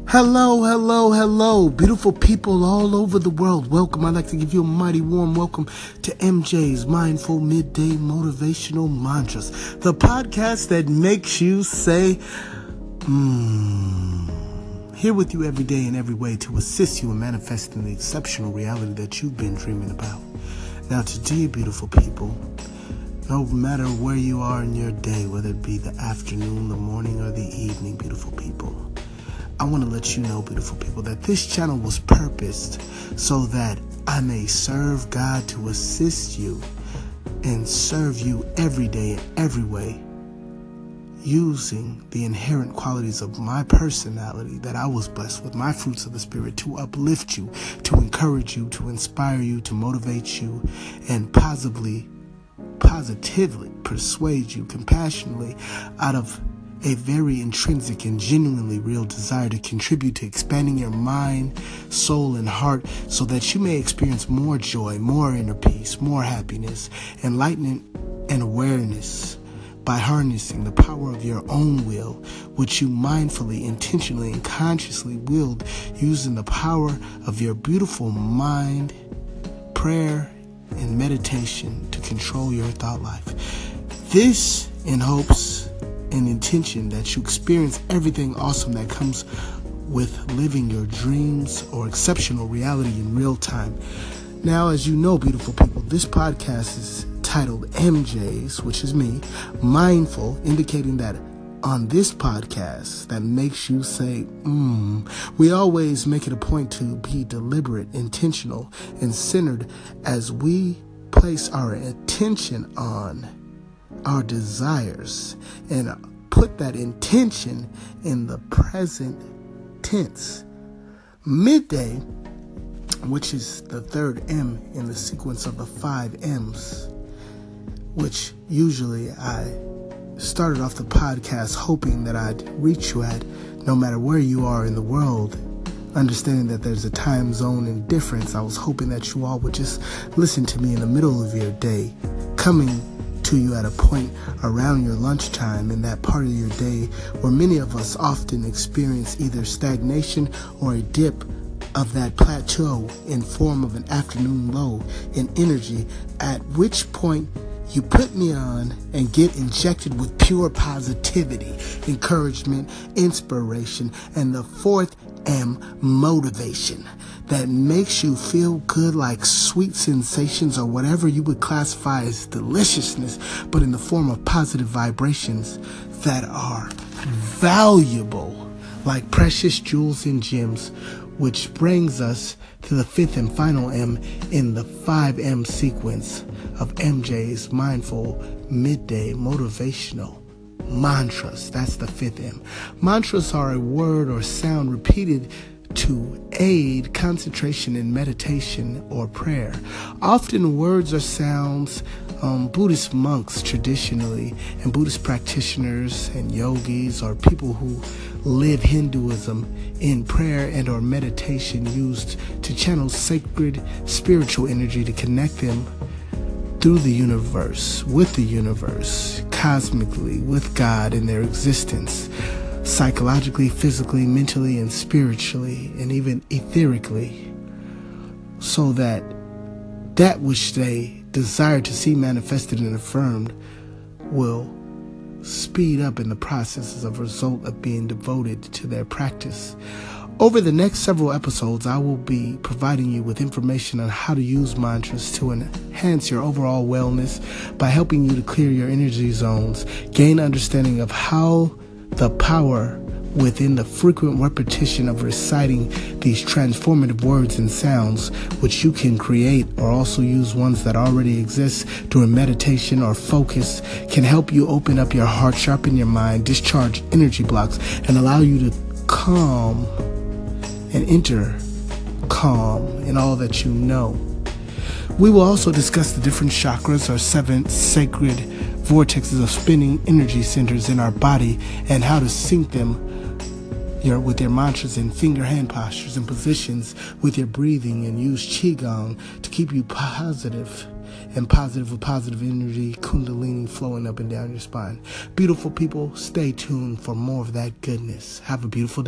Hello, hello, hello, beautiful people all over the world. Welcome. I'd like to give you a mighty warm welcome to MJ's Mindful Midday Motivational Mantras, the podcast that makes you say, Here with you every day in every way to assist you in manifesting the exceptional reality that you've been dreaming about. Now today, beautiful people, no matter where you are in your day, whether it be the afternoon, the morning, or the evening, beautiful people, I want to let you know, beautiful people, that this channel was purposed so that I may serve God to assist you and serve you every day in every way, using the inherent qualities of my personality that I was blessed with, my fruits of the Spirit, to uplift you, to encourage you, to inspire you, to motivate you, and positively persuade you compassionately out of a very intrinsic and genuinely real desire to contribute to expanding your mind, soul, and heart so that you may experience more joy, more inner peace, more happiness, enlightenment, and awareness by harnessing the power of your own will, which you mindfully, intentionally, and consciously wield using the power of your beautiful mind, prayer, and meditation to control your thought life. This in hopes and intention that you experience everything awesome that comes with living your dreams or exceptional reality in real time. Now, as you know, beautiful people, this podcast is titled MJ's, which is me, Mindful, indicating that on this podcast that makes you say, we always make it a point to be deliberate, intentional, and centered as we place our attention on our desires and put that intention in the present tense. Midday, which is the third M in the sequence of the 5 M's, which usually I started off the podcast hoping that I'd reach you at, no matter where you are in the world, understanding that there's a time zone and difference. I was hoping that you all would just listen to me in the middle of your day, coming to you at a point around your lunchtime in that part of your day where many of us often experience either stagnation or a dip of that plateau in form of an afternoon low in energy, at which point you put me on and get injected with pure positivity, encouragement, inspiration, and the 4th M, motivation, that makes you feel good like sweet sensations or whatever you would classify as deliciousness, but in the form of positive vibrations that are valuable like precious jewels and gems, which brings us to the 5th and final M in the 5M sequence of MJ's Mindful Midday Motivational Mantras. That's the 5th M. Mantras are a word or sound repeated to aid concentration in meditation or prayer. Often words or sounds Buddhist monks traditionally and Buddhist practitioners and yogis or people who live Hinduism in prayer and or meditation used to channel sacred spiritual energy to connect them through the universe, with the universe, cosmically, with God in their existence, psychologically, physically, mentally, and spiritually, and even etherically, so that which they desire to see manifested and affirmed will speed up in the process as a result of being devoted to their practice. Over the next several episodes, I will be providing you with information on how to use mantras to enhance your overall wellness by helping you to clear your energy zones, gain understanding of how the power within the frequent repetition of reciting these transformative words and sounds, which you can create or also use ones that already exist during meditation or focus, can help you open up your heart, sharpen your mind, discharge energy blocks, and allow you to calm and enter calm in all that you know. We will also discuss the different chakras or 7 sacred vortexes of spinning energy centers in our body and how to sync them with your mantras and finger hand postures and positions with your breathing, and use Qigong to keep you positive and positive with positive energy, kundalini flowing up and down your spine. Beautiful people, stay tuned for more of that goodness. Have a beautiful day.